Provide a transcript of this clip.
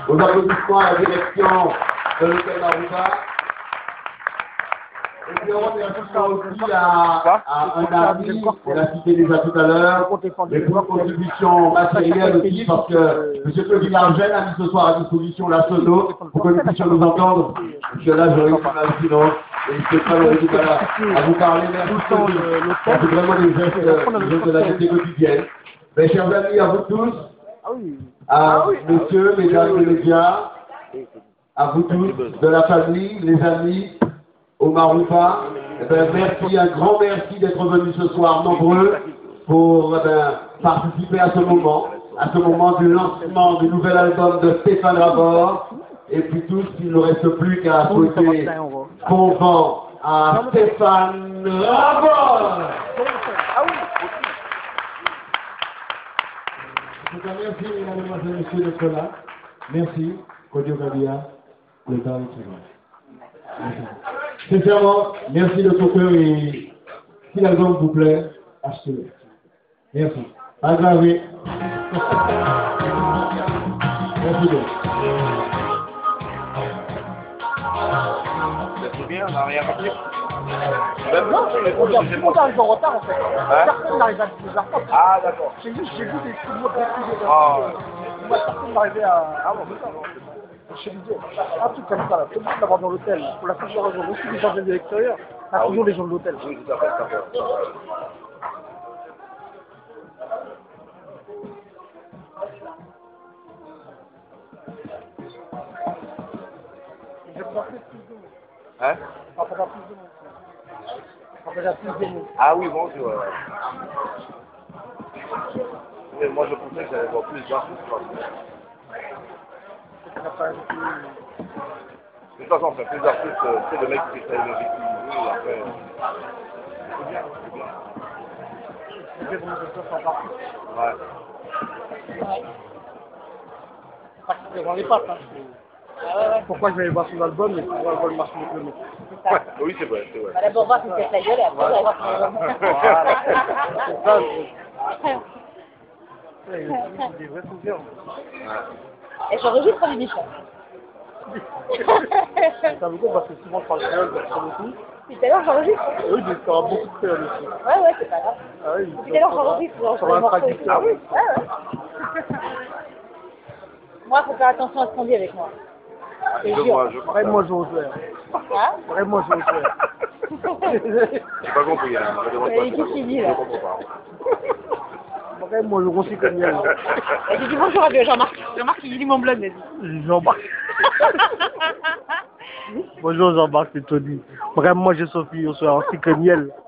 aux applaudissements à la direction de l'hôtel Marouba. Et puis on remercie aussi à un ami, on l'a cité déjà tout à l'heure, mais pour une contribution matérielle aussi, parce que M. Claude Argel a mis ce soir à disposition la sono pour que nous puissions nous entendre, parce que là j'aurais eu mal sinon, et je ne sais pas à vous parler, merci, c'est vraiment des gestes de la vie quotidienne. Mes chers amis, à vous tous, à messieurs, mesdames les médias, à vous tous, de la famille, les amis, au Marouba, merci, un grand merci d'être venus ce soir nombreux pour participer à ce moment du lancement du nouvel album de Stéphane Rabord. Et puis tous, il ne reste plus qu'à souhaiter bon vent à Stéphane Rabord. Merci, mesdames et messieurs, d'être là. Merci, Kodio Gabia, le temps est très bon. Merci. Sincèrement, merci de tout cœur et si l'album vous plaît, achetez-le. Merci. Aggravez. Merci beaucoup. C'est bien, on n'a rien compris. Non, on arrive en retard en fait. Personne n'arrive à les apprendre. Ah, d'accord. J'ai vu des trucs de Ah, personne n'arrivait à. ah bon, c'est ça. Je me disais, un truc comme ça, là, tout le monde d'avoir dans l'hôtel, pour la plusieurs raisons, aussi les gens viennent de l'extérieur, pas toujours les gens de l'hôtel. Oui, tout à fait, tout à fait. Je vais passer plus de monde. Hein? On va faire plus de monde. On va faire plus de monde. Ah oui, bon, ouais. Mais moi, je pensais que j'allais voir plus d'artistes. De toute façon, on fait plus d'artistes, c'est le mec qui fait le vécu, oui, après. C'est bien, c'est bien. C'est bien comment ça se passe en partie. Ouais. Pas qu'ils ne vendent pas, ça. Pourquoi je vais aller voir son album et pourquoi je vois le marché de l'autre. Ouais, oui, c'est vrai, c'est vrai. D'abord voir si c'est la gueule et après on va voir son album. C'est ça, c'est des vrais souvenirs. Et j'enregistre les bichons. Ça me compte parce que souvent je parle créole sur le coup. Tout à l'heure j'enregistre. Oui, mais ça aura beaucoup de créole aussi. Ouais, c'est pas grave. Ah oui, Tout à l'heure j'enregistre. sur un traducteur. Ah oui. Ouais. Moi, il faut faire attention à ce qu'on dit avec moi. C'est dur. Vraiment, je veux faire. Hein? Vraiment, je veux faire. J'ai pas compris, hein. Qu'est-ce qu'il dit là? Je comprends pas. Vraiment, je suis comme elle. Et tu dis bonjour à Jean-Marc. Jean-Marc, il dit mon blog, vas-y. Jean-Marc. Bonjour Jean-Marc, c'est Tony. Vraiment, je suis Sophie, on soit aussi comme elle.